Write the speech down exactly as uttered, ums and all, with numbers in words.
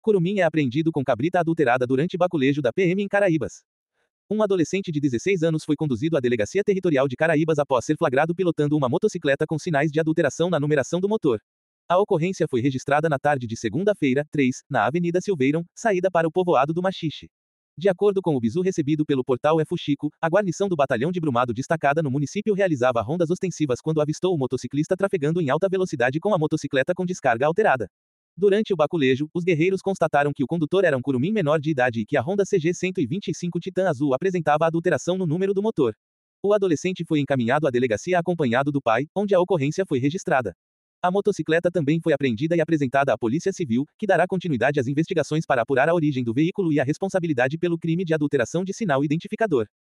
Curumim é apreendido com cabrita adulterada durante baculejo da P M em Caraíbas. Um adolescente de dezesseis anos foi conduzido à Delegacia Territorial de Caraíbas após ser flagrado pilotando uma motocicleta com sinais de adulteração na numeração do motor. A ocorrência foi registrada na tarde de segunda-feira, três, na Avenida Silveirão, saída para o povoado do Machixe. De acordo com o bizu recebido pelo portal E Fuxico, a guarnição do Batalhão de Brumado destacada no município realizava rondas ostensivas quando avistou o motociclista trafegando em alta velocidade com a motocicleta com descarga alterada. Durante o baculejo, os guerreiros constataram que o condutor era um curumim menor de idade e que a Honda C G cento e vinte e cinco Titan Azul apresentava adulteração no número do motor. O adolescente foi encaminhado à delegacia acompanhado do pai, onde a ocorrência foi registrada. A motocicleta também foi apreendida e apresentada à Polícia Civil, que dará continuidade às investigações para apurar a origem do veículo e a responsabilidade pelo crime de adulteração de sinal identificador.